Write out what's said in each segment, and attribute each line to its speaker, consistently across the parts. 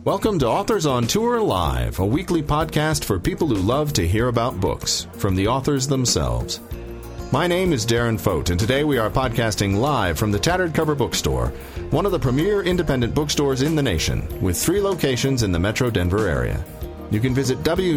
Speaker 1: Welcome to Authors on Tour Live, a weekly podcast for people who love to hear about books from the authors themselves. My name is Darren Fote, and today we are podcasting live from the Tattered Cover Bookstore, one of the premier independent bookstores in the nation, with 3 locations in the Metro Denver area. You can visit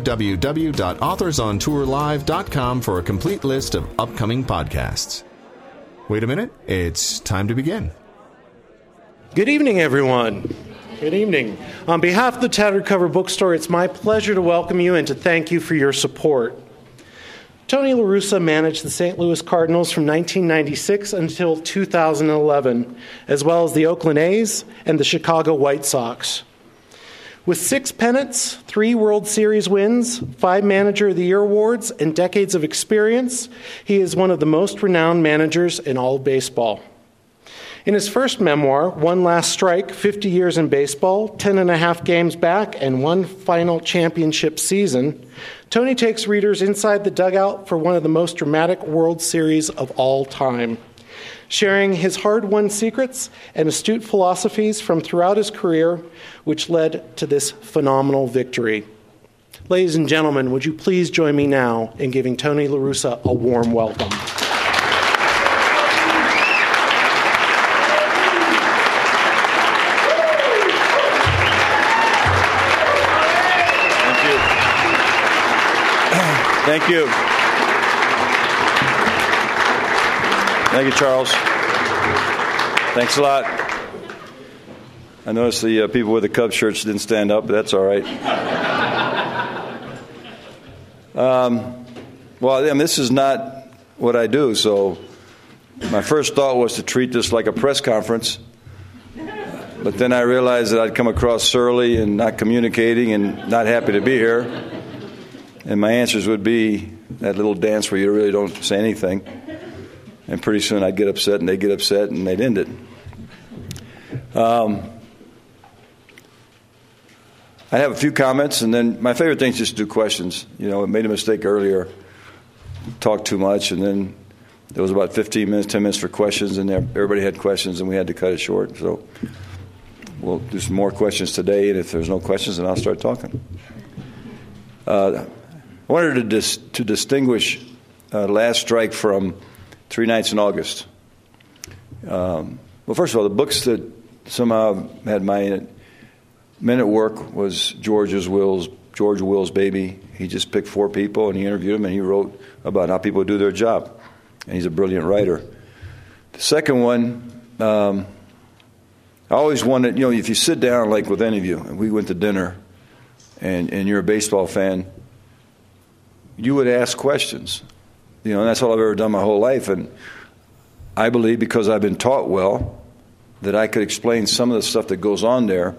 Speaker 1: www.authorsontourlive.com for a complete list of upcoming podcasts. Wait a minute, it's time to begin.
Speaker 2: Good evening, everyone. Good evening. On behalf of the Tattered Cover Bookstore, it's my pleasure to welcome you and to thank you for your support. Tony La Russa managed the St. Louis Cardinals from 1996 until 2011, as well as the Oakland A's and the Chicago White Sox. With 6 pennants, 3 World Series wins, 5 Manager of the Year awards, and decades of experience, he is one of the most renowned managers in all of baseball. In his first memoir, One Last Strike, 50 Years in Baseball, 10 and a half games back, and 1 final championship season, Tony takes readers inside the dugout for one of the most dramatic World Series of all time, sharing his hard-won secrets and astute philosophies from throughout his career, which led to this phenomenal victory. Ladies and gentlemen, would you please join me now in giving Tony La Russa a warm welcome.
Speaker 3: Thank you. Thank you, Charles. Thanks a lot. I noticed the people with the Cubs shirts didn't stand up, but that's all right. This is not what I do, so my first thought was to treat this like a press conference, but then I realized that I'd come across surly and not communicating and not happy to be here. And my answers would be that little dance where you really don't say anything. And pretty soon I'd get upset, and they'd get upset, and they'd end it. I have a few comments, and then my favorite thing is just to do questions. You know, I made a mistake earlier, talked too much, and then there was about 15 minutes, 10 minutes for questions, and everybody had questions, and we had to cut it short. So we'll do some more questions today, and if there's no questions, then I'll start talking. I wanted to distinguish Last Strike from Three Nights in August. Well, first of all, the books that somehow had my men at work was George Will's baby. He just picked 4 people, and he interviewed them, and he wrote about how people do their job. And he's a brilliant writer. The second one, I always wanted, if you sit down, like with any of you, and we went to dinner, and you're a baseball fan, you would ask questions. And that's all I've ever done my whole life. And I believe, because I've been taught well, that I could explain some of the stuff that goes on there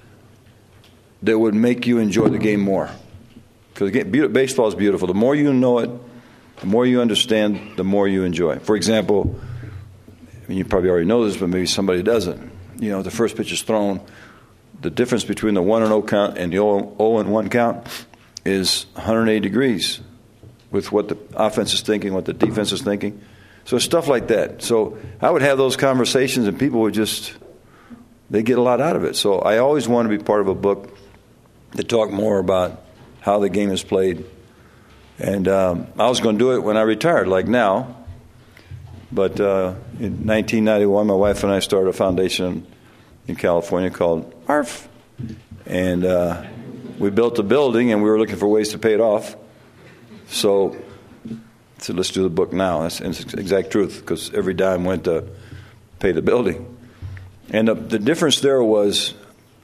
Speaker 3: that would make you enjoy the game more. Because baseball is beautiful. The more you know it, the more you understand, the more you enjoy. For example, you probably already know this, but maybe somebody doesn't. The first pitch is thrown. The difference between the 1-0 count and the 0-1 count is 180 degrees with what the offense is thinking, what the defense is thinking. So stuff like that. So I would have those conversations, and people would they get a lot out of it. So I always want to be part of a book that talk more about how the game is played. And I was going to do it when I retired, like now. But in 1991, my wife and I started a foundation in California called ARF. And we built a building, and we were looking for ways to pay it off. So let's do the book now. That's the exact truth, because every dime went to pay the building. And the difference there was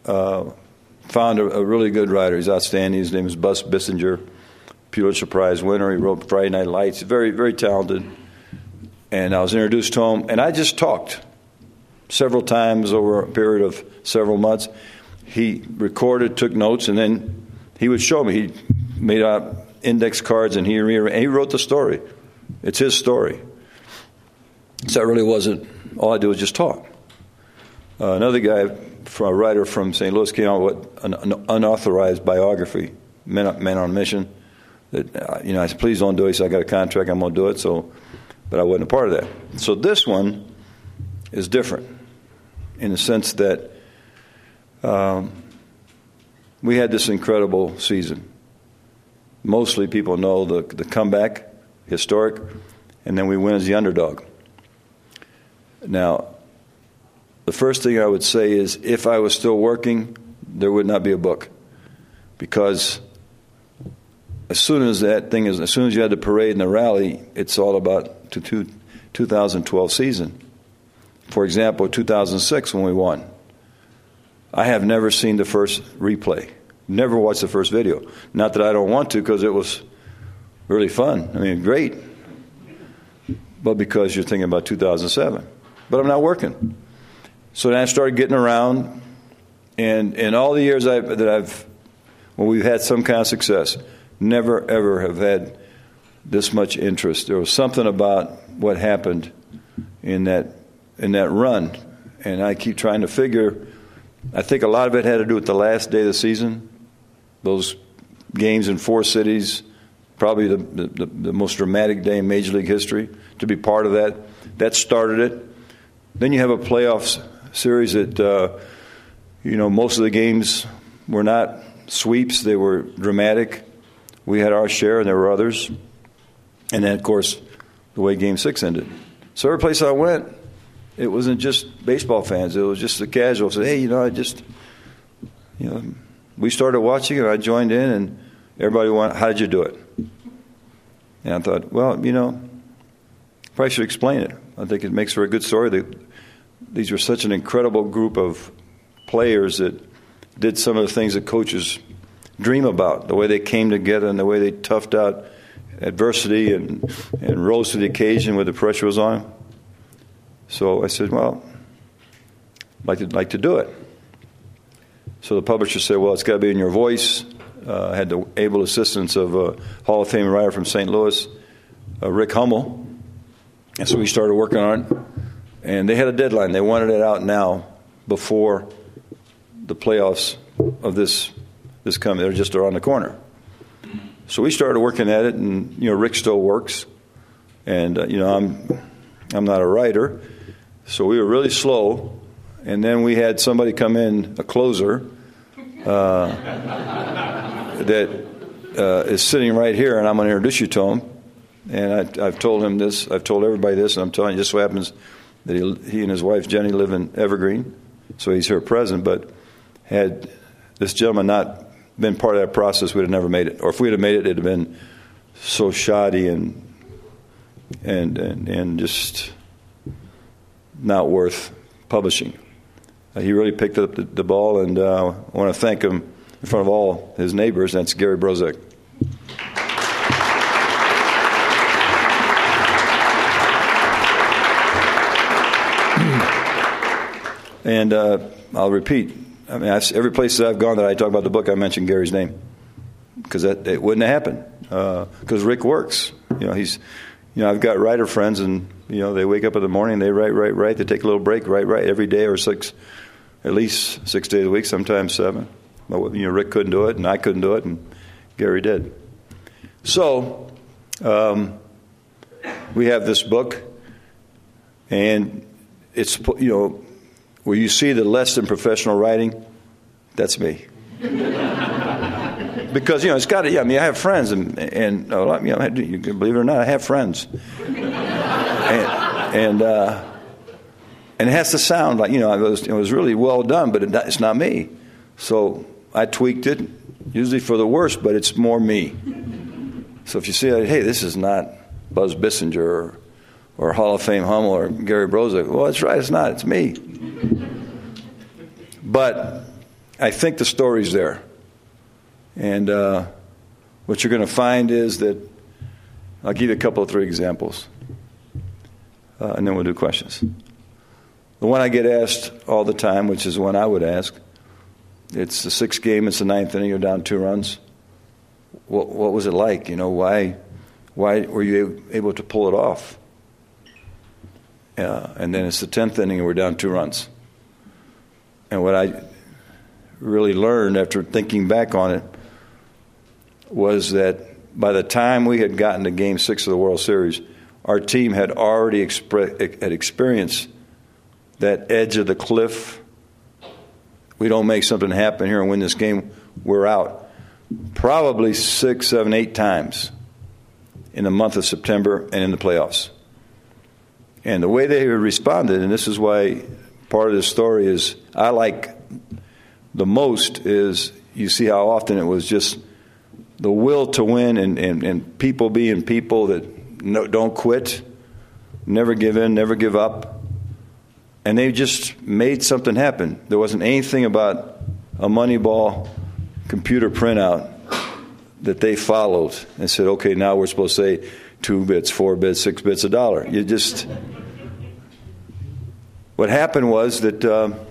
Speaker 3: found a really good writer. He's outstanding. His name is Buzz Bissinger, Pulitzer Prize winner. He wrote Friday Night Lights. Very, very talented. And I was introduced to him, and I just talked several times over a period of several months. He recorded, took notes, and then he would show me. He made out index cards, and he wrote the story. It's his story. So it really wasn't, all I did was just talk. Another guy, a writer from St. Louis, came out with an unauthorized biography, Men on a Mission. That I said, please don't do it. He said, I got a contract, I'm going to do it. But I wasn't a part of that. So this one is different in the sense that we had this incredible season. Mostly people know the comeback, historic, and then we win as the underdog. Now, the first thing I would say is if I was still working, there would not be a book. Because as soon as you had the parade and the rally, it's all about the 2012 season. For example, 2006 when we won. I have never seen the first replay. Never watched the first video. Not that I don't want to, because it was really fun. I mean, great. But because you're thinking about 2007. But I'm not working. So then I started getting around, and in all the years when we've had some kind of success, never ever have had this much interest. There was something about what happened in that run, and I keep trying to figure. I think a lot of it had to do with the last day of the season. Those games in 4 cities, probably the most dramatic day in Major League history. To be part of that started it. Then you have a playoffs series that, most of the games were not sweeps. They were dramatic. We had our share, and there were others. And then, of course, the way Game 6 ended. So every place I went, it wasn't just baseball fans. It was just the casuals. Said, hey, we started watching it. I joined in, and everybody wanted, how did you do it? And I thought, well, probably should explain it. I think it makes for a good story. These were such an incredible group of players that did some of the things that coaches dream about, the way they came together and the way they toughed out adversity and rose to the occasion when the pressure was on them. So I said, well, I'd like to do it. So the publisher said, well, it's got to be in your voice. I had the able assistance of a Hall of Fame writer from St. Louis, Rick Hummel. And so we started working on it. And they had a deadline. They wanted it out now before the playoffs of this coming. They're just around the corner. So we started working at it, and, Rick still works. And, I'm not a writer. So we were really slow. And then we had somebody come in, a closer, that is sitting right here, and I'm going to introduce you to him. And I've told him this. I've told everybody this, and I'm telling you, it just so happens that he and his wife, Jenny, live in Evergreen. So he's here present. But had this gentleman not been part of that process, we'd have never made it. Or if we'd have made it, it'd have been so shoddy and just not worth publishing. He really picked up the ball, and I want to thank him in front of all his neighbors. That's Gary Brozek. And I'll repeat. I mean, every place that I've gone that I talk about the book, I mention Gary's name, because it wouldn't have happened. Because Rick works. I've got writer friends, and they wake up in the morning, they write. They take a little break, write every day, or at least 6 days a week, sometimes 7. But Rick couldn't do it, and I couldn't do it, and Gary did. So we have this book, and it's where you see the less than professional writing, that's me. Because it's got to. I have friends, and you can believe it or not, I have friends, and it has to sound like it was really well done, but it's not me. So I tweaked it, usually for the worse, but it's more me. So if you see, hey, this is not Buzz Bissinger or Hall of Fame Hummel or Gary Brozek, well, that's right, it's not. It's me. But I think the story's there. And what you're going to find is that I'll give you a couple of 3 examples, and then we'll do questions. The one I get asked all the time, which is the one I would ask, it's the 6th game, it's the 9th inning, you're down 2 runs. What was it like? Why were you able to pull it off? And then it's the 10th inning, and we're down 2 runs. And what I really learned after thinking back on it was that by the time we had gotten to Game 6 of the World Series, our team had already experienced that edge of the cliff. We don't make something happen here and win this game, we're out. Probably 6, 7, 8 times in the month of September and in the playoffs. And the way they responded, and this is why part of this story is I like the most, is you see how often it was just the will to win and people being people that don't quit, never give in, never give up. And they just made something happen. There wasn't anything about a Moneyball computer printout that they followed and said, okay, now we're supposed to say 2 bits, 4 bits, 6 bits, $1. You just... What happened was that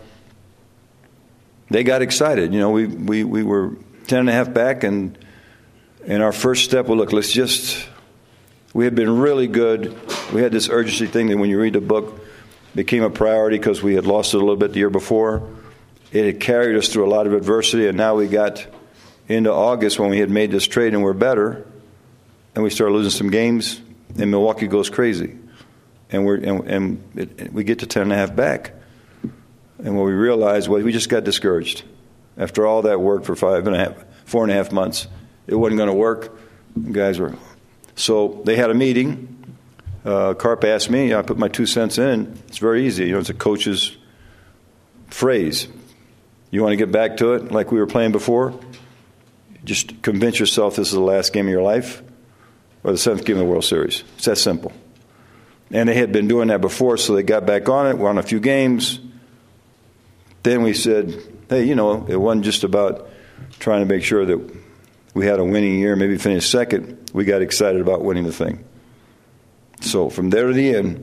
Speaker 3: they got excited. You know, we were 10.5 back, and our first step was, look, we had been really good. We had this urgency thing that when you read the book, became a priority because we had lost it a little bit the year before. It had carried us through a lot of adversity, and now we got into August when we had made this trade and we're better, and we started losing some games, and Milwaukee goes crazy. And we get to 10.5 back. And what we realized was we just got discouraged. After all that work for 4.5 months, it wasn't going to work. The guys were... So they had a meeting. Carp asked me, I put my 2 cents in. It's very easy. You know, it's a coach's phrase. You want to get back to it like we were playing before? Just convince yourself this is the last game of your life or the 7th game of the World Series. It's that simple. And they had been doing that before, so they got back on it. We're on a few games. Then we said, hey, you know, it wasn't just about trying to make sure that we had a winning year, maybe finish second. We got excited about winning the thing. So from there to the end,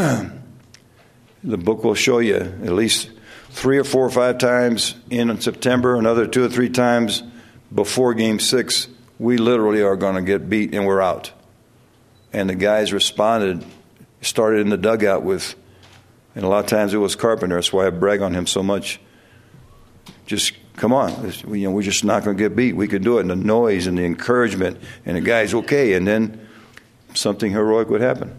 Speaker 3: the book will show you at least 3 or 4 or 5 times in September, another 2 or 3 times before Game 6, we literally are going to get beat and we're out. And the guys responded, started in the dugout with, and a lot of times it was Carpenter. That's why I brag on him so much. Just come on, we're just not going to get beat. We can do it. And the noise and the encouragement, and the guys, okay. And then something heroic would happen.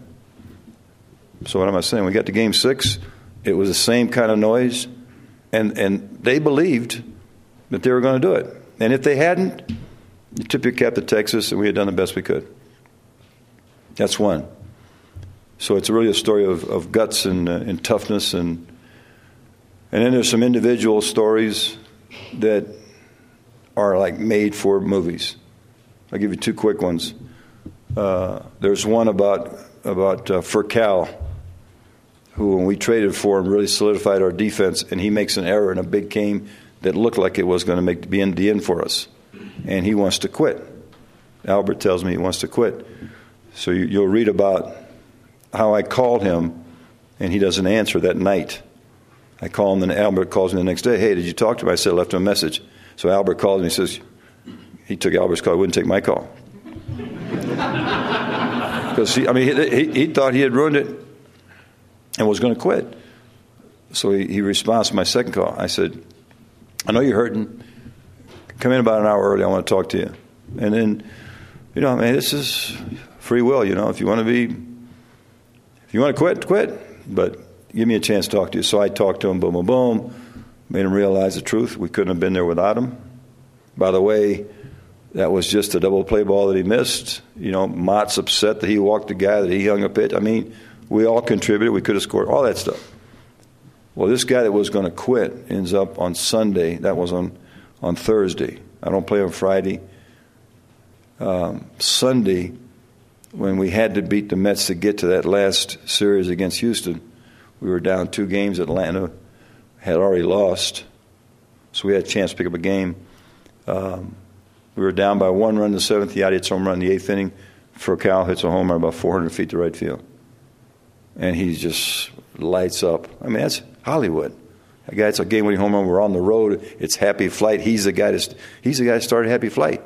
Speaker 3: So what am I saying? We got to Game 6. It was the same kind of noise, and they believed that they were going to do it. And if they hadn't, you tip your cap to Texas, and we had done the best we could. That's one. So it's really a story of guts and toughness, and then there's some individual stories that are like made for movies. I'll give you 2 quick ones. There's one about Furcal, who, when we traded for him, really solidified our defense, and he makes an error in a big game that looked like it was going to be in the end for us, and he wants to quit. Albert tells me he wants to quit. So you'll read about how I called him, and he doesn't answer that night. I call him, and Albert calls me the next day. Hey, did you talk to him? I said, I left him a message. So Albert called me and says, he took Albert's call. He wouldn't take my call. Because he thought he had ruined it and was going to quit. So he responds to my second call. I said, I know you're hurting. Come in about an hour early. I want to talk to you. And then, this is free will. If you want to quit. But give me a chance to talk to you. So I talked to him, boom, boom, boom. Made him realize the truth. We couldn't have been there without him. By the way, that was just a double play ball that he missed. Mott's upset that he walked the guy, that he hung a pitch. We all contributed. We could have scored, all that stuff. Well, this guy that was going to quit ends up on Sunday. That was on Thursday. I don't play on Friday. Sunday, when we had to beat the Mets to get to that last series against Houston, we were down 2 games. Atlanta had already lost, so we had a chance to pick up a game. We were down by 1 run in the 7th. Yadi hits a home run in the 8th inning. Furcal hits a home run about 400 feet to right field. And he just lights up. That's Hollywood. A guy, it's a game-winning home run. We're on the road. It's Happy Flight. He's the guy that started Happy Flight.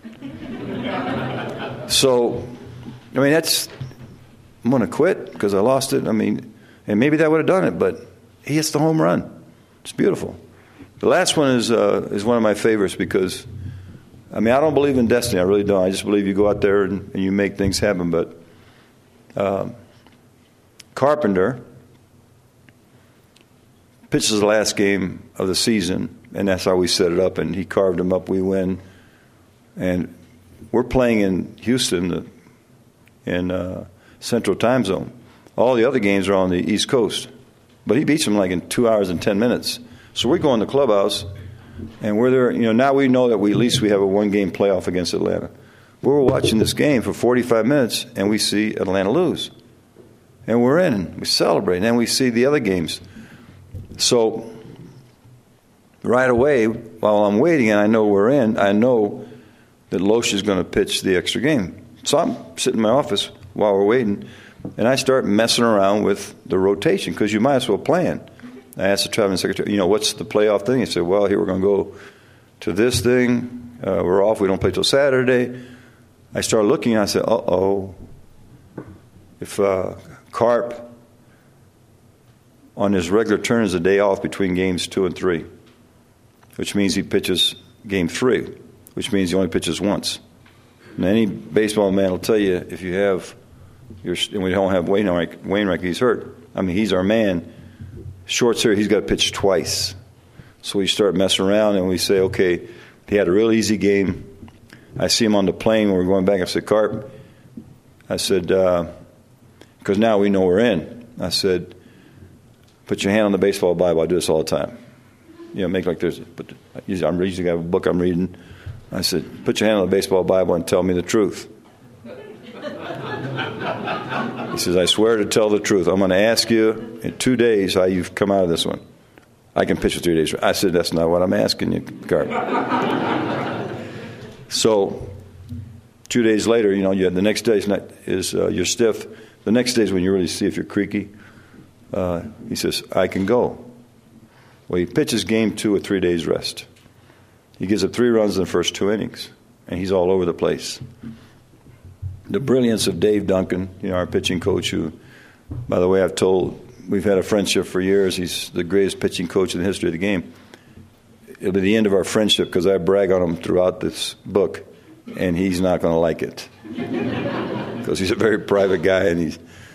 Speaker 3: So, I'm going to quit because I lost it. And maybe that would have done it, but he hits the home run. It's beautiful. The last one is one of my favorites because, I don't believe in destiny. I really don't. I just believe you go out there and you make things happen. But Carpenter pitches the last game of the season, and that's how we set it up, and he carved them up. We win. And we're playing in Houston in Central Time Zone. All the other games are on the East Coast. But he beats them like in 2 hours and 10 minutes. So we go in the clubhouse, and we're there. Now we know that at least we have a one-game playoff against Atlanta. We're watching this game for 45 minutes, and we see Atlanta lose. And we're in, and we celebrate, and then we see the other games. So right away, while I'm waiting and I know we're in, I know that Loesch is going to pitch the extra game. So I'm sitting in my office while we're waiting, and I start messing around with the rotation because you might as well plan. I asked the traveling secretary, what's the playoff thing? He said, well, here we're going to go to this thing. We're off. We don't play till Saturday. I started looking, and I said, uh-oh. If Carp on his regular turn is a day off between games 2 and 3, which means he pitches game 3, which means he only pitches once. And any baseball man will tell you if you have and we don't have Wainwright, he's hurt. I mean, he's our man. Short's here, he's got to pitch twice. So we start messing around and we say, okay, he had a real easy game. I see him on the plane when we're going back. I said, Carp, I said, because now we know we're in. I said, put your hand on the baseball Bible. I do this all the time. Make like there's, I'm usually have a book I'm reading. I said, put your hand on the baseball Bible and tell me the truth. He says, I swear to tell the truth. I'm going to ask you in 2 days how you've come out of this one. I can pitch for 3 days. I said, that's not what I'm asking you, Carp. So 2 days later, the next day is you're stiff. The next day is when you really see if you're creaky. He says, I can go. Well, he pitches game 2 with 3 days rest. He gives up 3 runs in the first 2 innings, and he's all over the place. The brilliance of Dave Duncan, our pitching coach, who, by the way, we've had a friendship for years. He's the greatest pitching coach in the history of the game. It'll be the end of our friendship because I brag on him throughout this book, and he's not going to like it because he's a very private guy. And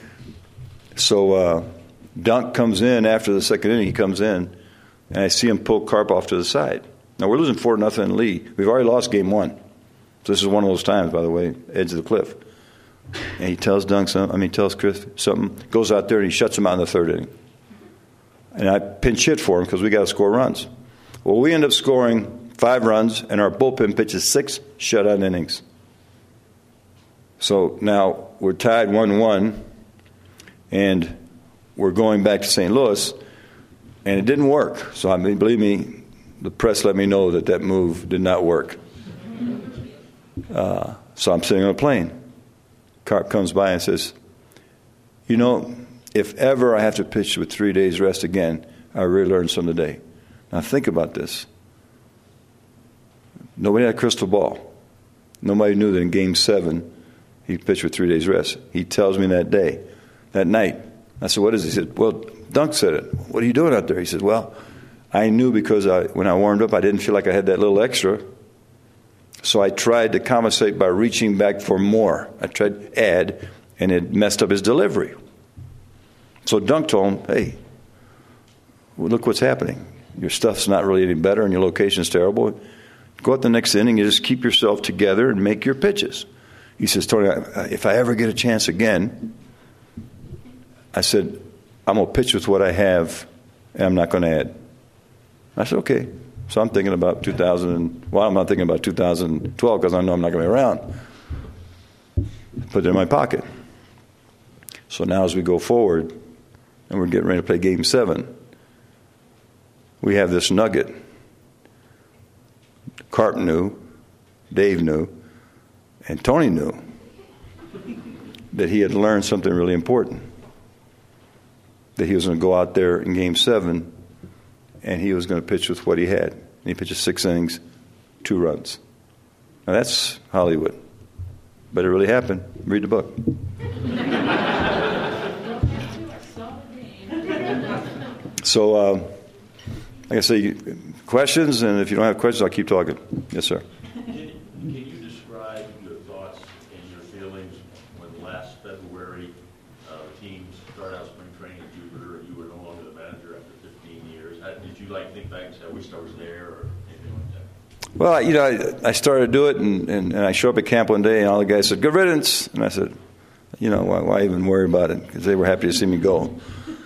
Speaker 3: so Dunk comes in after the second inning. He comes in, and I see him pull Carp off to the side. Now, we're losing 4-0 in the lead. We've already lost game 1. So this is one of those times, by the way, edge of the cliff. And he tells Chris something, goes out there and he shuts him out in the 3rd inning. And I pinch hit for him because we got to score runs. Well, we end up scoring 5 runs, and our bullpen pitches 6 shutout innings. So now we're tied 1-1, and we're going back to St. Louis, and it didn't work. So, believe me, the press let me know that move did not work. So I'm sitting on a plane. Carp comes by and says, if ever I have to pitch with 3 days rest again, I really learned something today. Now think about this. Nobody had a crystal ball. Nobody knew that in game 7 he pitched with 3 days rest. He tells me that night. I said, what is it? He said, well, Dunk said it. What are you doing out there? He said, well, I knew because when I warmed up, I didn't feel like I had that little extra. So I tried to compensate by reaching back for more. I tried to add, and it messed up his delivery. So Dunk told him, hey, well, look what's happening. Your stuff's not really any better, and your location's terrible. Go out the next inning and just keep yourself together and make your pitches. He says, Tony, if I ever get a chance again, I said, I'm going to pitch with what I have, and I'm not going to add. I said, okay. So I'm thinking about I'm not thinking about 2012 because I know I'm not going to be around. Put it in my pocket. So now as we go forward, and we're getting ready to play Game 7, we have this nugget. Carp knew, Dave knew, and Tony knew that he had learned something really important. That he was going to go out there in Game 7 and he was going to pitch with what he had. And he pitches 6 innings, 2 runs. Now that's Hollywood. But it really happened. Read the book. So, like I say, questions, and if you don't have questions, I'll keep talking. Yes, sir.
Speaker 4: Can you describe your thoughts and your feelings when last February teams started out spring training at Jupiter and you were no longer the manager after 15 years? did you think back and say, I wish I was there, or anything like that?
Speaker 3: Well, I started to do it, and I show up at camp one day, and all the guys said, "Good riddance," and I said, why even worry about it? Because they were happy to see me go.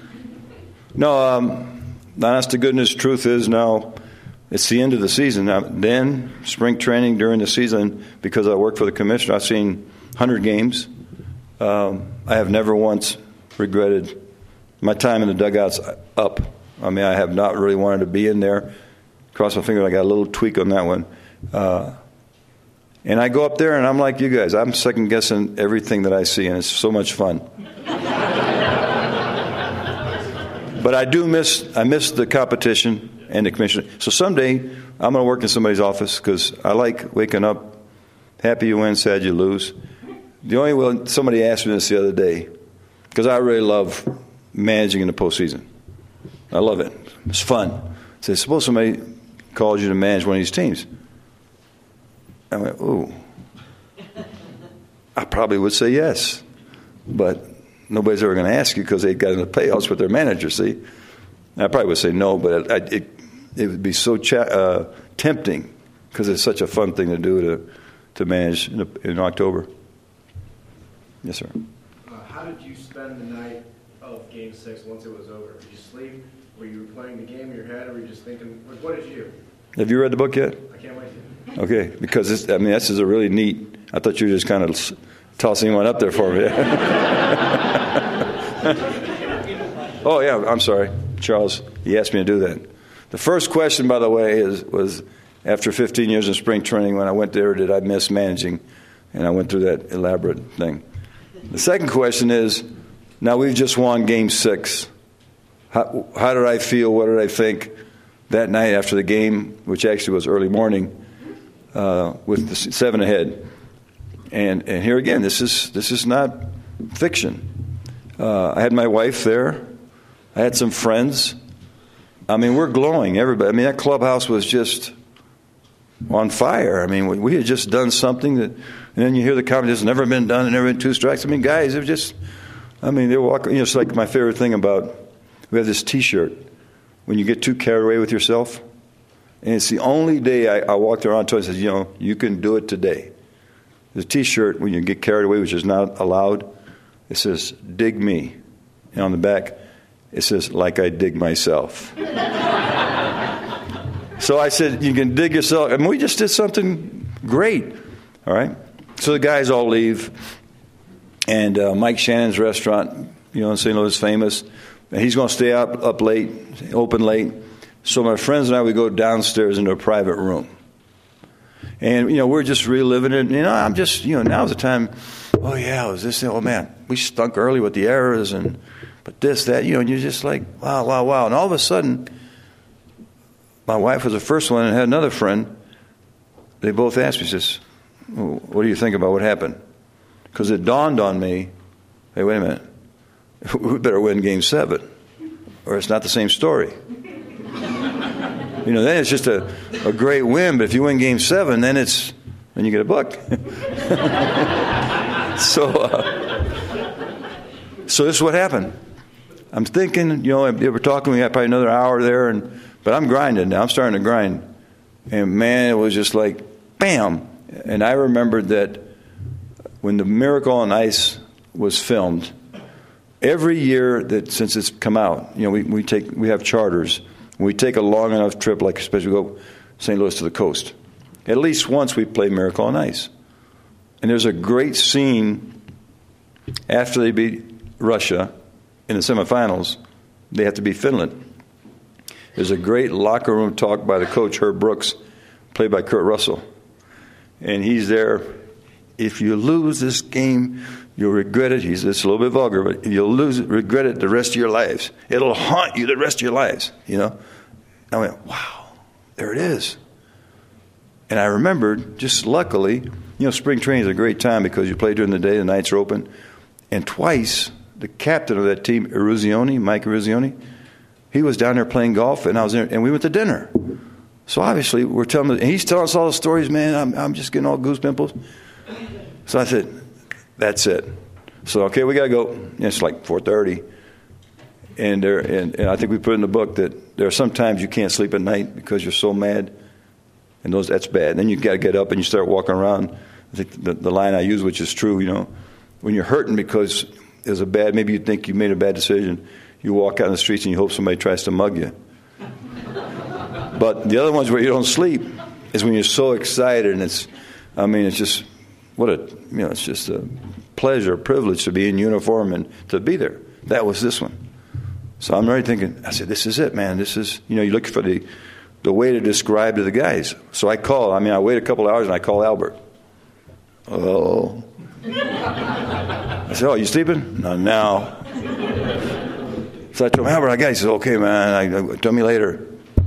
Speaker 3: No, honest to goodness, truth is now it's the end of the season. Now, then, spring training during the season, because I work for the commissioner, I've seen 100 games. I have never once regretted my time in the dugouts up. I mean, I have not really wanted to be in there. Cross my finger, I got a little tweak on that one. And I go up there, and I'm like you guys. I'm second-guessing everything that I see, and it's so much fun. But I miss the competition and the commission. So someday, I'm going to work in somebody's office because I like waking up, happy you win, sad you lose. Somebody asked me this the other day, because I really love managing in the postseason. I love it. It's fun. I said, suppose somebody calls you to manage one of these teams. I went, ooh. I probably would say yes. But nobody's ever going to ask you because they got in the playoffs with their manager, see? And I probably would say no, but it would be so tempting because it's such a fun thing to do to manage in October. Yes, sir.
Speaker 5: How did you spend the night of Game 6 once it was over? Did you sleep? Were you playing the game in your head, or were you just thinking, what did you do?
Speaker 3: Have you read the book yet?
Speaker 5: I can't wait to.
Speaker 3: Okay, because this is a really neat. I thought you were just kind of tossing one up there for me. Oh yeah, I'm sorry, Charles. He asked me to do that. The first question, by the way, was after 15 years in spring training, when I went there, did I miss managing? And I went through that elaborate thing. The second question is, now we've just won Game 6. How did I feel? What did I think that night after the game, which actually was early morning, with the 7 ahead? And here again, this is not fiction. I had my wife there. I had some friends. I mean, we're glowing, everybody. I mean, that clubhouse was just on fire. I mean, we had just done something that, and then you hear the comment, it's never been done, and never been 2 strikes. I mean, guys, it was just, I mean, they were walking, it's like my favorite thing about, we have this T-shirt, when you get too carried away with yourself, and it's the only day I walked around to and said, you can do it today. There's a T-shirt, when you get carried away, which is not allowed, it says, dig me. And on the back, it says, like I dig myself. So I said, you can dig yourself. I mean, we just did something great. All right? So the guys all leave. And Mike Shannon's restaurant, in St. Louis, famous. And he's going to stay up late, open late. So my friends and I, we go downstairs into a private room. And, we're just reliving it. I'm just, now's the time. Oh, yeah, it was this thing. Oh, man, we stunk early with the errors. But this, that, and you're just like, wow, wow, wow. And all of a sudden, my wife was the first one and had another friend. They both asked me, says, what do you think about what happened? Because it dawned on me, hey, wait a minute. We better win Game 7, or it's not the same story. Then it's just a great win, but if you win Game 7, then you get a book. So this is what happened. I'm thinking, they were talking, we had probably another hour there, but I'm grinding now. I'm starting to grind. And man, it was just like, bam. And I remembered that when the Miracle on Ice was filmed, every year that since it's come out, we have charters. We take a long enough trip, like especially we go St. Louis to the coast. At least once we play Miracle on Ice. And there's a great scene after they beat Russia in the semifinals. They have to beat Finland. There's a great locker room talk by the coach, Herb Brooks, played by Kurt Russell. And he's there. If you lose this game, you'll regret it. It's a little bit vulgar, but you'll regret it the rest of your lives. It'll haunt you the rest of your lives, I went, wow, there it is. And I remembered, just luckily, spring training is a great time because you play during the day, the nights are open. And twice, the captain of that team, Mike Eruzione, he was down there playing golf, and I was there, and we went to dinner. So obviously, and he's telling us all the stories, man, I'm just getting all goose pimples. So I said, that's it. So, okay, we got to go. It's like 4:30. And I think we put in the book that there are some times you can't sleep at night because you're so mad, and that's bad. Then you got to get up and you start walking around. I think the line I use, which is true, when you're hurting because there's maybe you think you made a bad decision, you walk out in the streets and you hope somebody tries to mug you. But the other ones where you don't sleep is when you're so excited, and it's just it's just a pleasure, a privilege to be in uniform and to be there. That was this one. So I'm already thinking, I said, this is it, man. This is, you look for the way to describe to the guys. So I wait a couple hours and I call Albert. Oh. I said, you sleeping? No, now. So I told him, Albert, I got it. He says, okay, man, tell me later.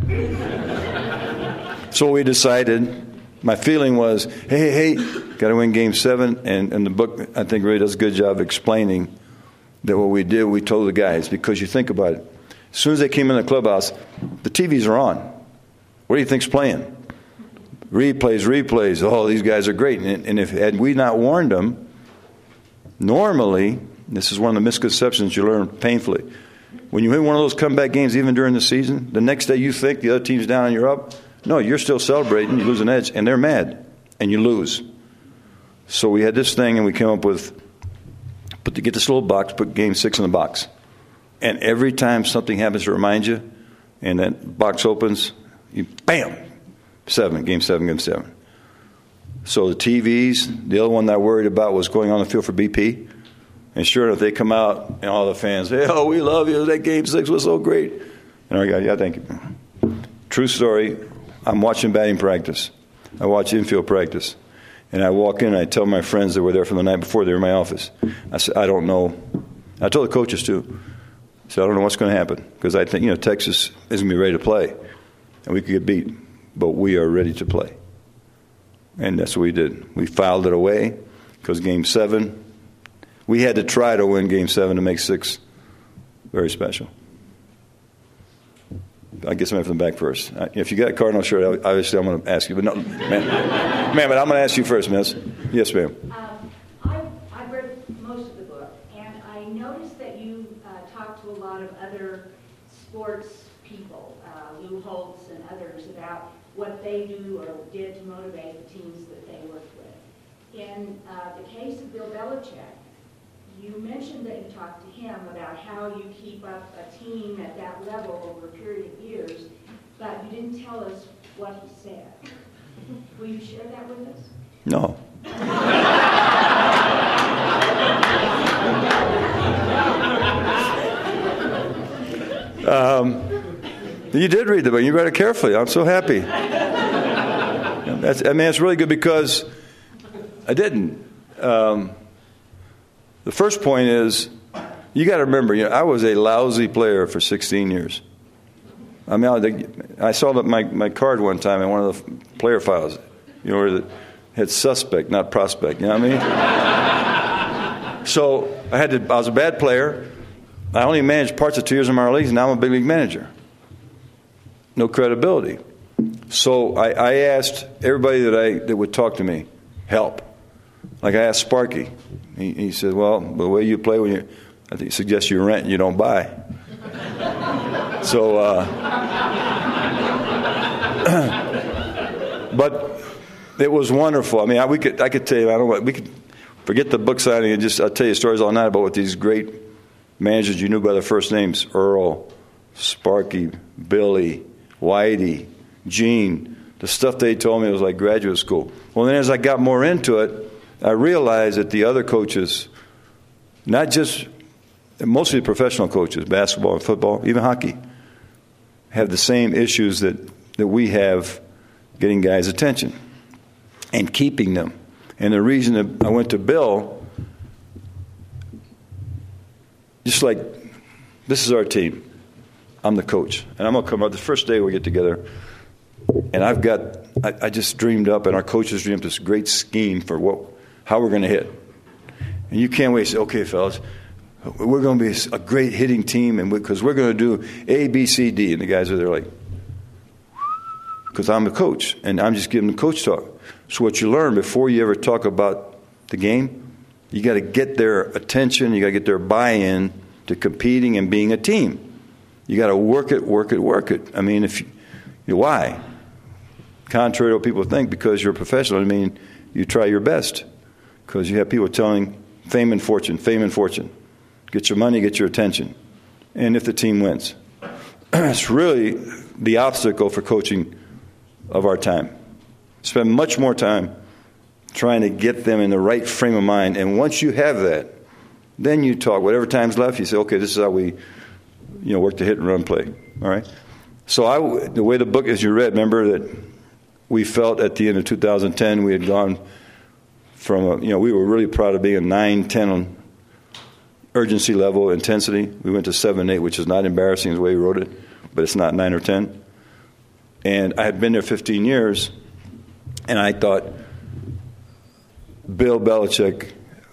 Speaker 3: So we decided, my feeling was, hey, got to win Game 7. And the book, I think, really does a good job of explaining that what we did, we told the guys. Because you think about it, as soon as they came in the clubhouse, the TVs are on. What do you think's playing? Replays. Oh, these guys are great. And had we not warned them, normally, this is one of the misconceptions you learn painfully. When you win one of those comeback games, even during the season, the next day you think the other team's down and you're up. No, you're still celebrating. You lose an edge, and they're mad, and you lose. So we had this thing, and we came up with, to get this little box, put Game 6 in the box. And every time something happens to remind you, and that box opens, you bam, 7, Game 7. So the TVs, the other one that I worried about was going on the field for BP. And sure enough, they come out, and all the fans say, oh, we love you. That Game 6 was so great. And our guy, yeah, thank you. True story, I'm watching batting practice. I watch infield practice. And I walk in, and I tell my friends that were there from the night before, they were in my office. I said, I don't know. I told the coaches, too. I said, I don't know what's going to happen. Because I think, Texas isn't going to be ready to play. And we could get beat. But we are ready to play. And that's what we did. We filed it away because Game 7, we had to try to win Game 7 to make 6 very special. I guess I'm going to back first. If you got a Cardinal shirt, obviously I'm going to ask you. But no, ma'am, but I'm going to ask you first, miss. Yes, ma'am.
Speaker 6: I read most of the book, and I noticed that you talked to a lot of other sports people, Lou Holtz and others, about what they do or did to motivate the teams that they worked with. In the case of Bill Belichick, you mentioned that you talked to him about how you keep up a team at that level over a period of years, but you didn't tell us what he said. Will you share that with us?
Speaker 3: No. You did read the book. You read it carefully. I'm so happy. It's really good because I didn't. The first point is, you got to remember, I was a lousy player for 16 years. I saw my card one time in one of the player files, where it had suspect, not prospect. You know what I mean? So I was a bad player. I only managed parts of 2 years in minor leagues, and now I'm a big league manager. No credibility. So I asked everybody that would talk to me, help. Like I asked Sparky. He said, well, the way you play I think suggests you rent and you don't buy. So, but it was wonderful. I could tell you, we could forget the book signing and I'll tell you stories all night about what these great managers you knew by their first names, Earl, Sparky, Billy, Whitey, Gene, the stuff they told me was like graduate school. Well, then as I got more into it, I realized that the other coaches, mostly professional coaches, basketball and football, even hockey, have the same issues that we have getting guys' attention and keeping them. And the reason that I went to Bill, just like, this is our team. I'm the coach. And I'm going to come out the first day we get together. And I just dreamed up, and our coaches dreamed up this great scheme for how we're going to hit. And you can't wait to say, okay, fellas, we're going to be a great hitting team because we're going to do A, B, C, D. And the guys are there like, because I'm the coach, and I'm just giving the coach talk. So what you learn before you ever talk about the game, you got to get their attention, you got to get their buy-in to competing and being a team. You got to work it. I mean, why? Contrary to what people think, because you're a professional, I mean, you try your best. Because you have people telling fame and fortune. Get your money, get your attention. And if the team wins. It's really the obstacle for coaching of our time. Spend much more time trying to get them in the right frame of mind. And once you have that, then you talk. Whatever time's left, you say, okay, this is how we work the hit and run play. All right? So the way the book, as you read, remember that we felt at the end of 2010 we had gone from, we were really proud of being a 9-10 on urgency level, intensity. We went to 7-8, which is not embarrassing the way we wrote it, but it's not 9 or 10. And I had been there 15 years, and I thought Bill Belichick,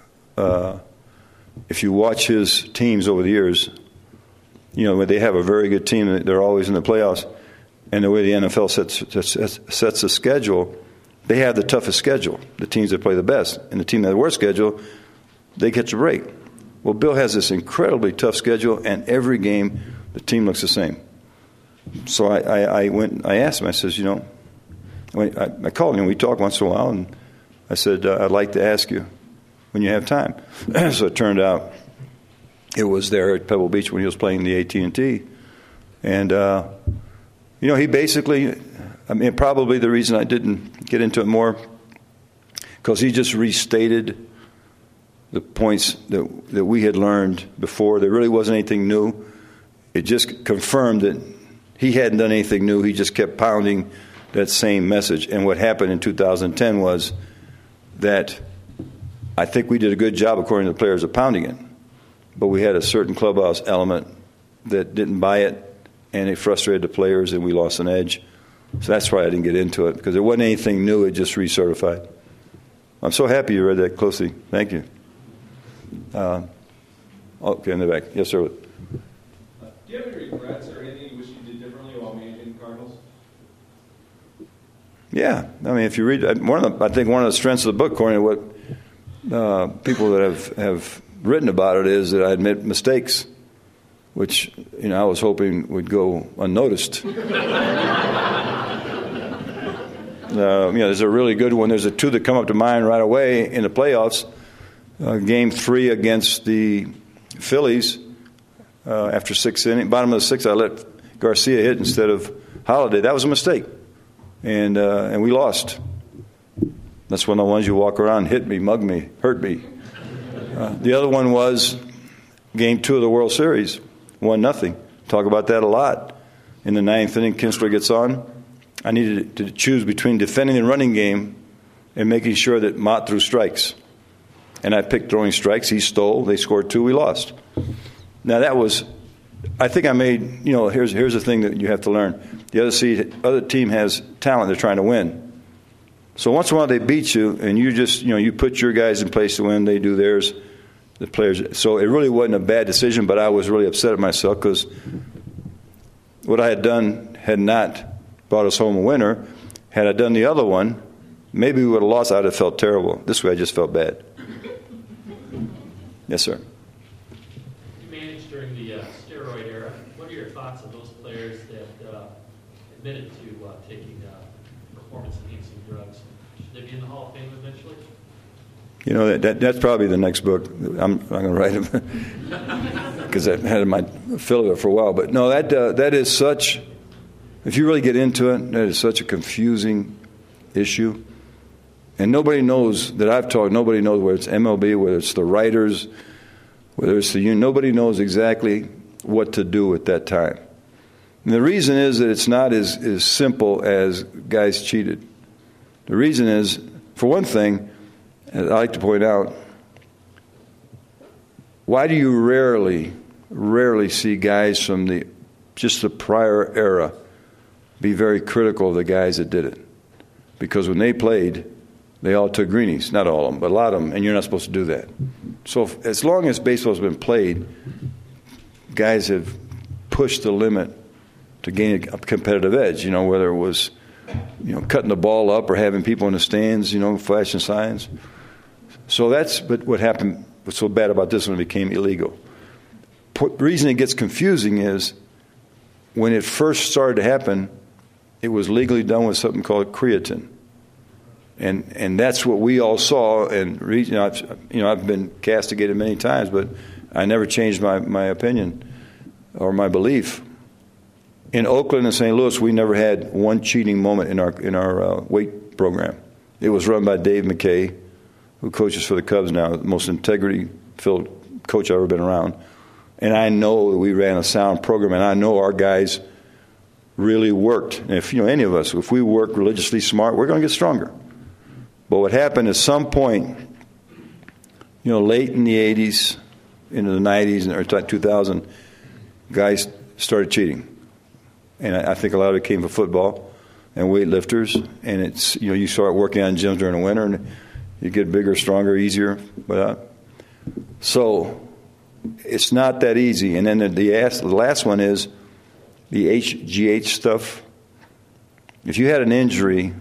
Speaker 3: if you watch his teams over the years, when they have a very good team, they're always in the playoffs, and the way the NFL sets the schedule, they have the toughest schedule, the teams that play the best. And the team that has the worst schedule, they catch a break. Well, Bill has this incredibly tough schedule, and every game the team looks the same. So I asked him, I says, I called him, we talk once in a while, and I said, I'd like to ask you when you have time. So it turned out it was there at Pebble Beach when he was playing the AT&T. And, he basically, probably the reason I didn't get into it more, because he just restated the points that we had learned before. There really wasn't anything new. It just confirmed that he hadn't done anything new. He just kept pounding that same message. And what happened in 2010 was that I think we did a good job, according to the players, of pounding it. But we had a certain clubhouse element that didn't buy it, and it frustrated the players, and we lost an edge. So that's why I didn't get into it, because there wasn't anything new. It just recertified. I'm so happy you read that closely. Thank you. Okay, in the back. Yes, sir.
Speaker 7: Do you have any regrets or anything you wish you did differently while managing the Cardinals?
Speaker 3: Yeah. If you read, I think one of the strengths of the book, according to what people that have written about it, is that I admit mistakes, which, I was hoping would go unnoticed. There's a really good one. There's a two that come up to mind right away in the playoffs. Game 3 against the Phillies, after 6 innings, bottom of the 6th, I let Garcia hit instead of Holiday. That was a mistake, and we lost. That's one of the ones you walk around, hit me, mug me, hurt me. The other one was Game 2 of the World Series, 1-0. Talk about that a lot. In the 9th inning, Kinsler gets on. I needed to choose between defending the running game and making sure that Mott threw strikes. And I picked throwing strikes. He stole. They scored 2. We lost. Now, that was, I think I made, here's the thing that you have to learn. The other team has talent. They're trying to win. So once in a while they beat you, and you just, you put your guys in place to win. They do theirs, the players. So it really wasn't a bad decision, but I was really upset at myself because what I had done had not brought us home a winner. Had I done the other one, maybe we would have lost. I would have felt terrible. This way I just felt bad. Yes, sir.
Speaker 8: You managed during the steroid era. What are your thoughts on those players that admitted to taking performance-enhancing drugs? Should they be in the Hall of Fame eventually?
Speaker 3: That's probably the next book. I'm going to write it because I've had my affiliate for a while. But no, that is such. If you really get into it, that is such a confusing issue. And nobody knows that I've talked. Nobody knows whether it's MLB, whether it's the writers, whether it's the union. Nobody knows exactly what to do at that time. And the reason is that it's not as simple as guys cheated. The reason is, for one thing, as I like to point out, why do you rarely see guys from the prior era be very critical of the guys that did it? Because when they played, they all took greenies. Not all of them, but a lot of them, and you're not supposed to do that. So as long as baseball's been played, guys have pushed the limit to gain a competitive edge, whether it was, cutting the ball up or having people in the stands, flashing signs. So but what happened, what's so bad about this when it became illegal. The reason it gets confusing is when it first started to happen, it was legally done with something called creatine. And that's what we all saw. And I've been castigated many times, but I never changed my opinion or my belief. In Oakland and St. Louis, we never had one cheating moment in our weight program. It was run by Dave McKay, who coaches for the Cubs now, the most integrity-filled coach I've ever been around. And I know that we ran a sound program, and I know our guys really worked. And if any of us, if we work religiously smart, we're going to get stronger. But what happened at some point, late in the 80s, into the 90s, and early 2000, guys started cheating. And I think a lot of it came from football and weightlifters. And it's, you start working on gyms during the winter, and you get bigger, stronger, easier. But so it's not that easy. And then the last one is the HGH stuff. If you had an injury,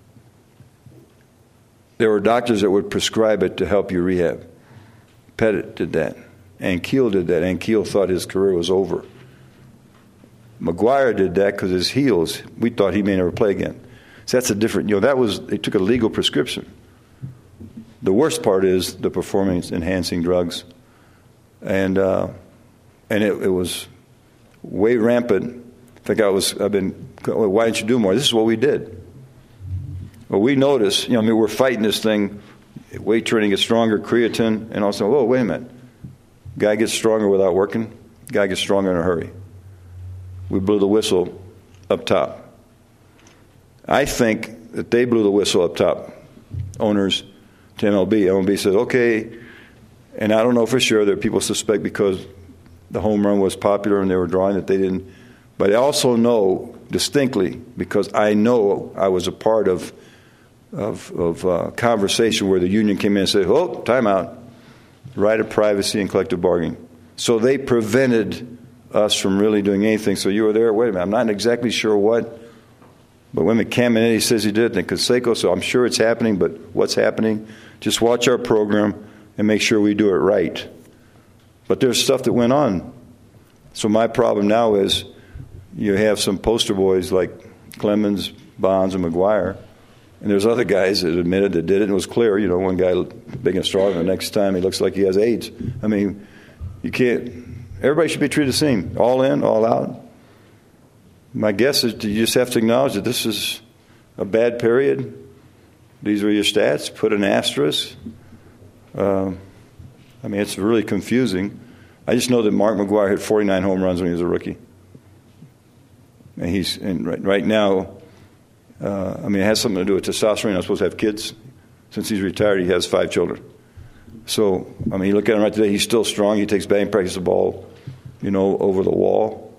Speaker 3: there were doctors that would prescribe it to help you rehab. Pettit did that. Ankiel did that. Ankiel thought his career was over. McGuire did that because his heels, we thought he may never play again. So that's a different, they took a legal prescription. The worst part is the performance-enhancing drugs. And it was way rampant. I think why didn't you do more? This is what we did. Well, we noticed, we're fighting this thing, weight training gets stronger, creatine, and also, wait a minute. Guy gets stronger without working, guy gets stronger in a hurry. We blew the whistle up top. I think that they blew the whistle up top, owners to MLB. MLB said, okay, and I don't know for sure, there are people suspect because the home run was popular and they were drawing that they didn't. But I also know distinctly, because I know I was a part of conversation where the union came in and said, oh, time out, right of privacy and collective bargaining. So they prevented us from really doing anything. So you were there, wait a minute, I'm not exactly sure what, but when Caminetti says he did, then Canseco, so I'm sure it's happening, but what's happening? Just watch our program and make sure we do it right. But there's stuff that went on. So my problem now is you have some poster boys like Clemens, Bonds, and McGuire, and there's other guys that admitted that did it, and it was clear, one guy big and strong, and the next time he looks like he has AIDS. I mean, you can't, everybody should be treated the same, all in, all out. My guess is you just have to acknowledge that this is a bad period. These are your stats, put an asterisk. It's really confusing. I just know that Mark McGuire hit 49 home runs when he was a rookie. And right now, it has something to do with testosterone. I'm supposed to have kids. Since he's retired, he has 5 children. So, you look at him right today, he's still strong. He takes batting practice the ball, over the wall.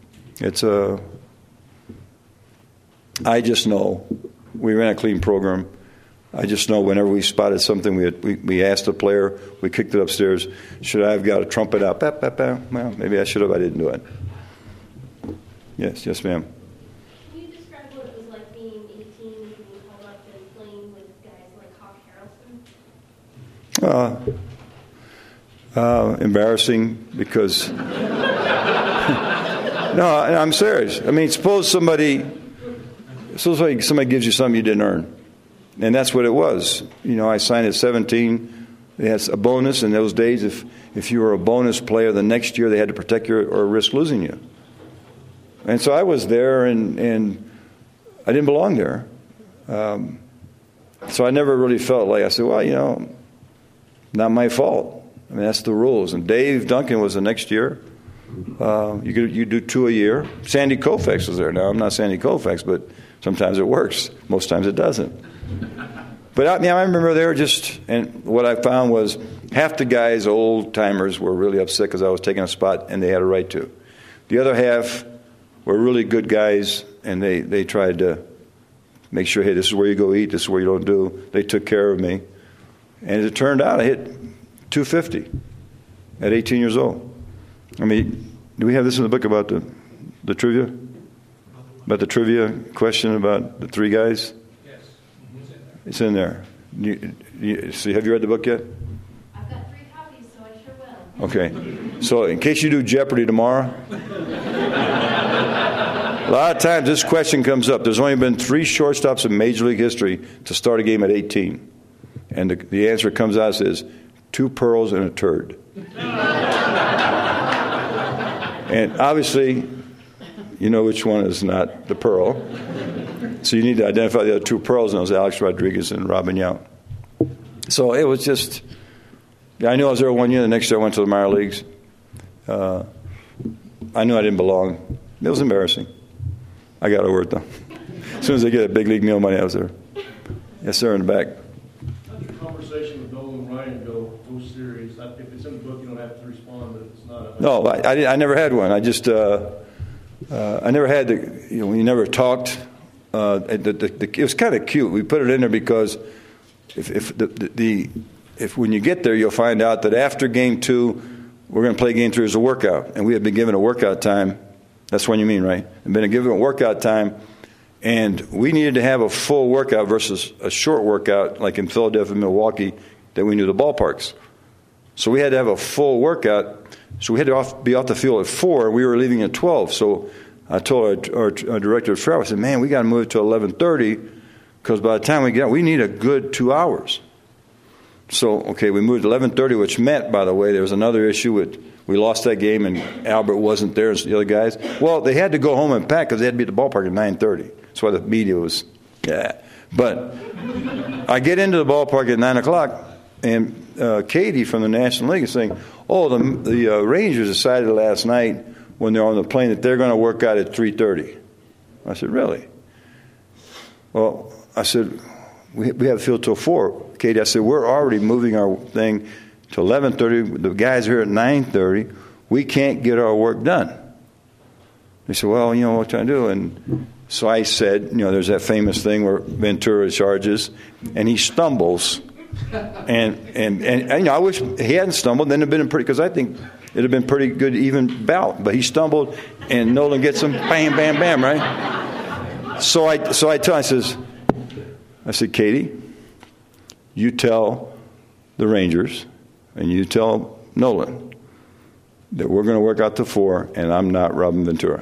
Speaker 3: I just know we ran a clean program. I just know whenever we spotted something, we asked the player, we kicked it upstairs, should I have got a trumpet out? Bap, bap, bap. Well, maybe I should have. I didn't do it. Yes, ma'am.
Speaker 9: Can you describe what it was like being 18 and being called up and playing with guys like Hawk Harrelson?
Speaker 3: Embarrassing because... No, I'm serious. Suppose somebody gives you something you didn't earn. And that's what it was. I signed at 17. They had a bonus. In those days, if you were a bonus player, the next year they had to protect you or risk losing you. And so I was there, and I didn't belong there. So I never really felt like, I said, well, not my fault. That's the rules. And Dave Duncan was the next year. You do 2 a year. Sandy Koufax was there. Now, I'm not Sandy Koufax, but sometimes it works. Most times it doesn't. But I remember there and what I found was half the guys, old timers, were really upset because I was taking a spot and they had a right to. The other half were really good guys, and they tried to make sure, hey, this is where you go eat, this is where you don't do. They took care of me. And as it turned out, I hit 250 at 18 years old. Do we have this in the book about the trivia? About the trivia question about the 3 guys?
Speaker 7: Yes.
Speaker 3: It's in there. So have you read the book yet?
Speaker 9: I've got 3 copies, so I sure will.
Speaker 3: Okay. So in case you do Jeopardy tomorrow, A lot of times this question comes up. There's only been 3 shortstops in Major League history to start a game at 18. And the answer comes out as 2 pearls and a turd. And obviously, you know which one is not the pearl. So you need to identify the other 2 pearls, and it was Alex Rodriguez and Robin Yount. So it was just, I knew I was there 1 year. The next year I went to the minor leagues. I knew I didn't belong. It was embarrassing. I got over it, though. As soon as I get a big league meal money, I was there. Yes, sir, in the back.
Speaker 4: How'd your conversation with Nolan Ryan go post-series? If it's in the book, you don't have to respond, but it's not.
Speaker 3: No, I never had one. I just, I never had we never talked. It was kind of cute. We put it in there because if when you get there, you'll find out that after game 2, we're going to play game 3 as a workout. And we had been given a workout time. That's what you mean, right? We've been given a workout time. And we needed to have a full workout versus a short workout, like in Philadelphia and Milwaukee, that we knew the ballparks. So we had to have a full workout. So we had to be off the field at 4. We were leaving at 12. So I told our director of travel, I said, man, we got to move it to 11:30 because by the time we get out, we need a good 2 hours. So, okay, we moved to 11:30, which meant, by the way, there was another issue with we lost that game and Albert wasn't there and the other guys. Well, they had to go home and pack because they had to be at the ballpark at 9:30. That's why the media was, But I get into the ballpark at 9 o'clock, and Katie from the National League is saying, the Rangers decided last night when they're on the plane that they're going to work out at 3:30. I said, really? Well, I said, we have the field till 4. Katie, I said, we're already moving our thing to 11:30. The guys are here at 9:30. We can't get our work done. They said, well, what we're trying to do? And so I said, there's that famous thing where Ventura charges, and he stumbles. And I wish he hadn't stumbled. Then it'd been because I think it'd have been pretty good even bout. But he stumbled, and Nolan gets him, bam, bam, bam, right? So I tell him, I said, Katie, you tell the Rangers, and you tell Nolan that we're going to work out to 4, and I'm not Robin Ventura.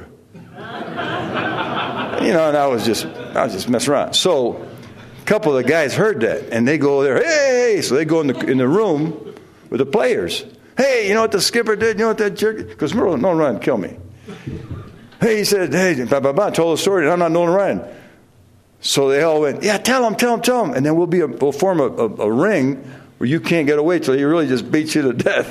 Speaker 3: And I was just messing around. So a couple of the guys heard that, and they go there, hey! So they go in the room with the players. Hey, you know what the skipper did? You know what that jerk? Because Nolan Ryan killed me. Hey, he said, hey, told the story, and I'm not Nolan Ryan. So they all went, yeah, tell him. And then we'll form a ring where you can't get away till he really just beats you to death.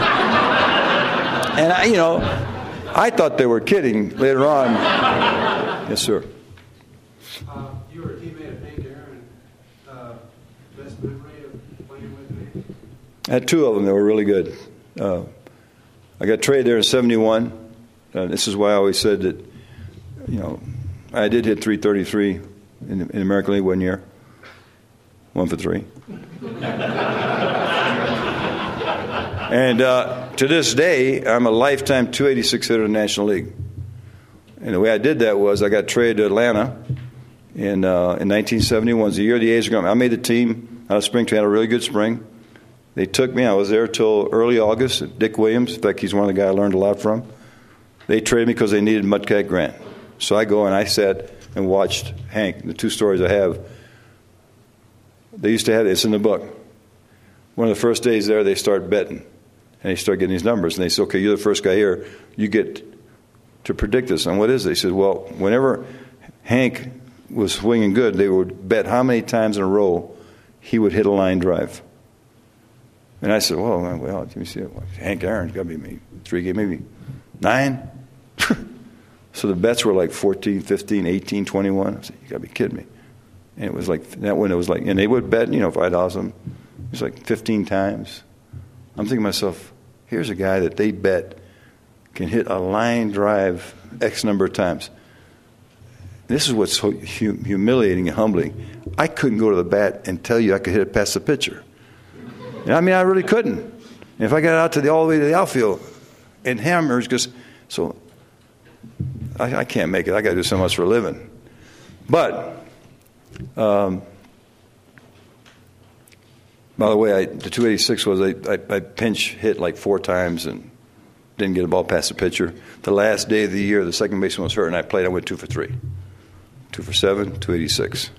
Speaker 3: And I thought they were kidding later on. Yes, sir.
Speaker 10: You were a teammate of Hank Aaron. Best memory of playing with me?
Speaker 3: I had 2 of them that were really good. I got traded there in 71. This is why I always said that, I did hit 333 in the American League 1 year. 1 for 3. And to this day, I'm a lifetime 286 hitter in the National League. And the way I did that was I got traded to Atlanta in 1971. It was the year the A's were going. I made the team out of Springfield. Had a really good spring. They took me. I was there till early August. Dick Williams, in fact, he's one of the guys I learned a lot from. They traded me because they needed Mudcat Grant. So I go and I sat and watched Hank. The 2 stories I have. They used to have this in the book. One of the first days there, they start betting. And they start getting these numbers. And they say, okay, you're the first guy here. You get to predict this. And what is it? He said, well, whenever Hank was swinging good, they would bet how many times in a row he would hit a line drive. And I said, well, let me see. Hank Aaron's got to be maybe 3 games, maybe 9. So the bets were like 14, 15, 18, 21. I said, you got to be kidding me. And it was like, that one, it was like, and they would bet, $5,000. It was like 15 times. I'm thinking to myself, here's a guy that they bet can hit a line drive X number of times. This is what's so humiliating and humbling. I couldn't go to the bat and tell you I could hit it past the pitcher. I really couldn't. And if I got out all the way to the outfield and hammers, so I can't make it. I got to do something else for a living. But by the way, the 286 was I pinch hit like 4 times and didn't get a ball past the pitcher. The last day of the year, the second baseman was hurt, and I played. I went 2 for 3. 2 for 7, 286.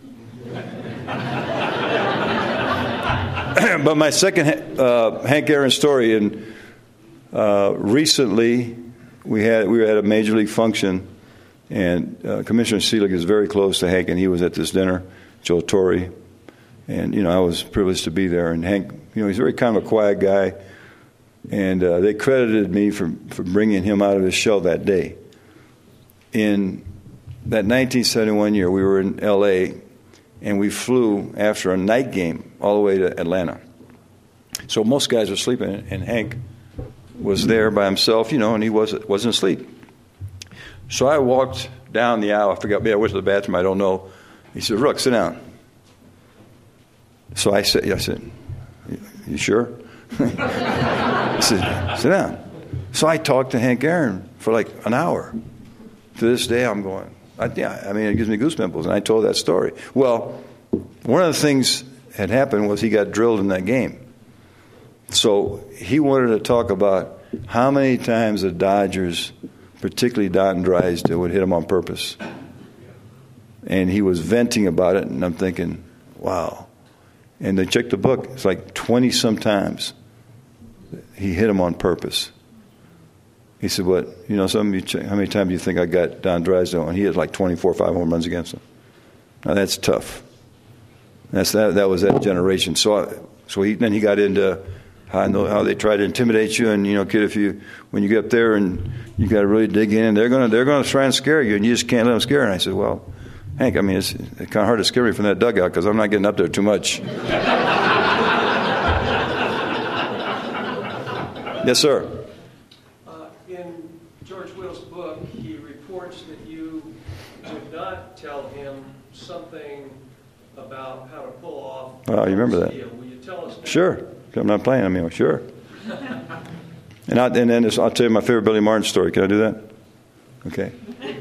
Speaker 3: But my second Hank Aaron story, and recently we were at a major league function, and Commissioner Selig is very close to Hank, and he was at this dinner, Joe Torre, and I was privileged to be there. And Hank, he's very kind of a quiet guy, and they credited me for bringing him out of his shell that day. In that 1971 year, we were in L.A., and we flew after a night game all the way to Atlanta. So most guys were sleeping, and Hank was there by himself, and he wasn't asleep. So I walked down the aisle. I forgot, I went to the bathroom, I don't know. He said, "Rook, sit down." So I said, "You sure?" He said, "Sit down." So I talked to Hank Aaron for like an hour. To this day, I'm going, it gives me goosebumps, and I told that story. Well, one of the things that happened was he got drilled in that game. So he wanted to talk about how many times the Dodgers, particularly Don Drysdale, would hit him on purpose. And he was venting about it, and I'm thinking, wow. And they checked the book. It's like 20-some times he hit him on purpose. He said, "What? How many times do you think I got Don Drysdale?" And he had like 24 or 5 home runs against him. Now that's tough. That was that generation. So then he got into how they try to intimidate you, and kid, when you get up there and you got to really dig in, they're gonna try and scare you, and you just can't let them scare. And I said, "Well, Hank, it's kind of hard to scare me from that dugout because I'm not getting up there too much." Yes, sir.
Speaker 11: In George Will's book, he reports that you would not tell him something about how to pull off.
Speaker 3: Oh, you remember that?
Speaker 11: Will you tell us now? Sure.
Speaker 3: I'm not playing. Sure. And then I'll tell you my favorite Billy Martin story. Can I do that? Okay.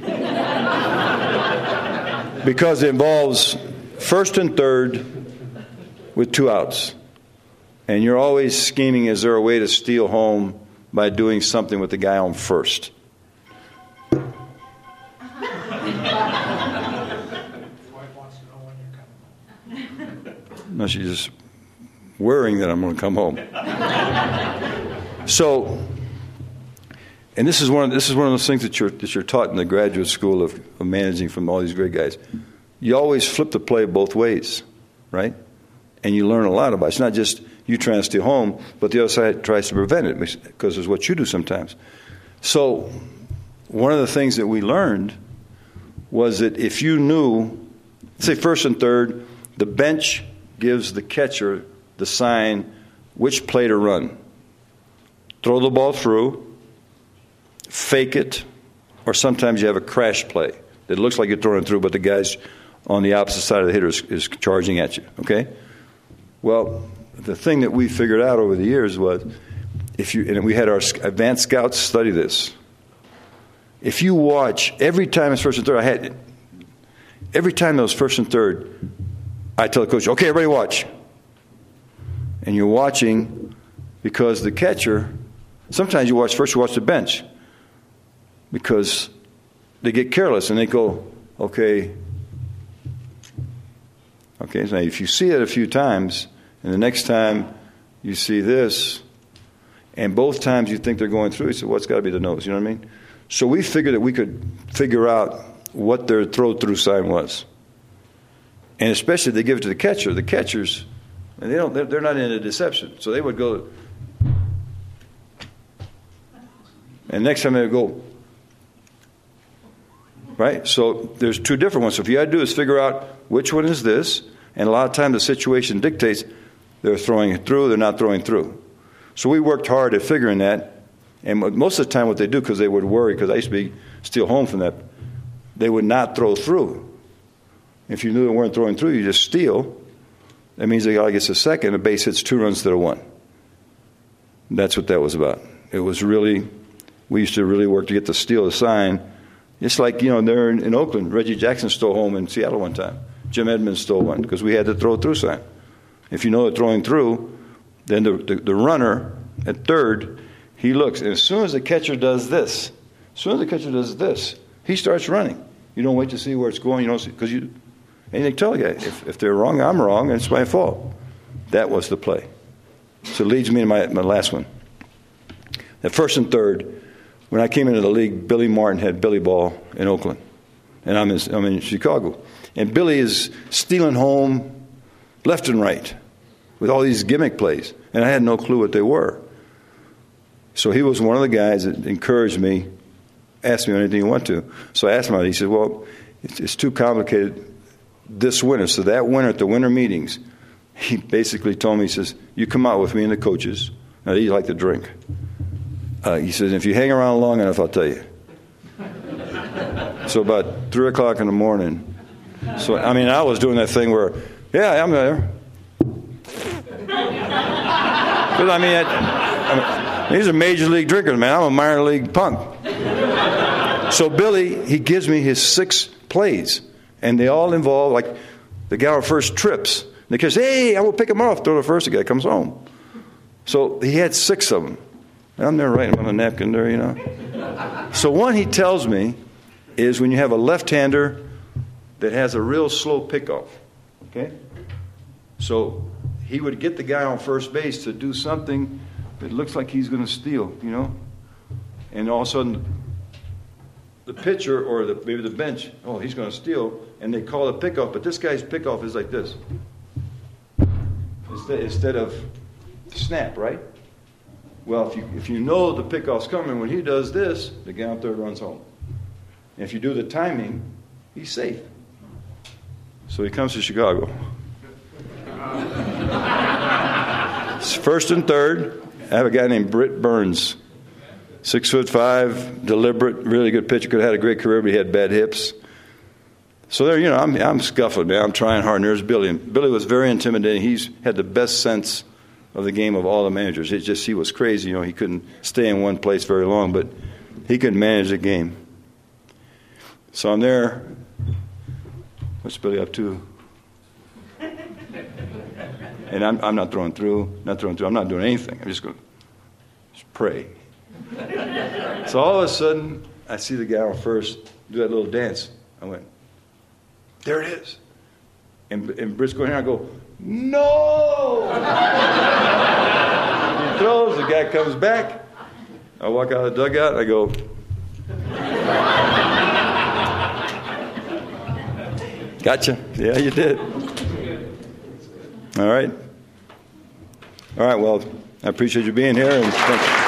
Speaker 3: Because it involves first and third with 2 outs. And you're always scheming, is there a way to steal home by doing something with the guy on first? No, she's just worrying that I'm going to come home. So, and this is one of those things that you're taught in the graduate school of managing from all these great guys. You always flip the play both ways, right? And you learn a lot about it. It's not just you trying to steal home, but the other side tries to prevent it because it's what you do sometimes. So, one of the things that we learned was that if you knew, say first and third, the bench gives the catcher the sign which play to run. Throw the ball through, fake it, or sometimes you have a crash play that looks like you're throwing it through, but the guy's on the opposite side of the hitter is charging at you, okay? Well, the thing that we figured out over the years was, and we had our advanced scouts study this. If you watch, every time it's first and third, every time it was first and third, I tell the coach, "Okay, everybody watch." And you're watching because the catcher, sometimes you watch the bench because they get careless and they go, okay, so if you see it a few times and the next time you see this and both times you think they're going through, you say, well, it's got to be the nose, you know what I mean? So we figured that we could figure out what their throw-through sign was. And especially if they give it to the catcher, the catchers, and they're not into deception. So they would go, and next time they would go, right? So there's 2 different ones. So if you got to do is figure out which one is this, and a lot of times the situation dictates they're throwing it through, they're not throwing through. So we worked hard at figuring that, and most of the time what they do, because they would worry, because I used to steal home from that, they would not throw through. If you knew they weren't throwing through, you just steal. That means the guy gets a second, a base hits 2 runs instead of 1. That's what that was about. It was really, we used to really work to get the steal the sign. It's like, they're in Oakland. Reggie Jackson stole home in Seattle one time. Jim Edmonds stole one because we had the throw-through sign. If you know they're throwing through, then the runner at third, he looks, and as soon as the catcher does this, he starts running. You don't wait to see where it's going. You don't see, because you, and they tell you, if they're wrong, I'm wrong, and it's my fault. That was the play. So it leads me to my last one. At first and third, when I came into the league, Billy Martin had Billy ball in Oakland, and I'm in Chicago. And Billy is stealing home left and right with all these gimmick plays, and I had no clue what they were. So he was one of the guys that encouraged me, asked me anything you want to. So I asked him, he said, well, it's too complicated this winter. So that winter at the winter meetings, he basically told me, he says, you come out with me and the coaches. Now, he liked to drink. He says, if you hang around long enough, I'll tell you. So about 3 o'clock in the morning, so, I mean, I was doing that thing where, yeah, I'm there. Because, I mean, he's a major league drinker, man. I'm a minor league punk. So Billy, he gives me his 6 plays, and they all involve, like, the guy on first trips. And the kid says, hey, I will pick him off, throw the first, the guy comes home. So he had 6 of them. And I'm there writing on a napkin there, you know. So one he tells me is when you have a left-hander that has a real slow pickoff, okay? So he would get the guy on first base to do something that looks like he's going to steal, you know? And all of a sudden, the pitcher or maybe the bench, oh, he's going to steal, and they call it pickoff, but this guy's pickoff is like this. Instead of snap, right? Well, if you know the pickoff's coming, when he does this, the guy on third runs home. And if you do the timing, he's safe. So he comes to Chicago. It's first and third. I have a guy named Britt Burns. 6'5", deliberate, really good pitcher. Could have had a great career, but he had bad hips. So there, you know, I'm scuffling, man. I'm trying hard. And there's Billy. And Billy was very intimidating. He's had the best sense of the game of all the managers. It's just he was crazy. You know, he couldn't stay in one place very long, but he could manage the game. So I'm there. What's Billy up to? And I'm not throwing through. I'm not doing anything. I'm just going to pray. So all of a sudden, I see the guy on first do that little dance. I went, there it is. And Britt's going here. I go, no! He throws. The guy comes back. I walk out of the dugout. I go, gotcha. Yeah, you did. All right. All right, well, I appreciate you being here. And thank you.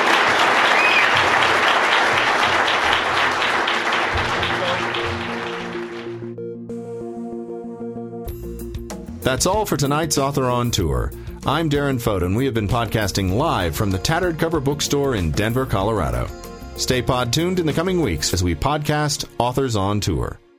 Speaker 1: That's all for tonight's Author on Tour. I'm Darren Fote, and we have been podcasting live from the Tattered Cover Bookstore in Denver, Colorado. Stay pod tuned in the coming weeks as we podcast Authors on Tour.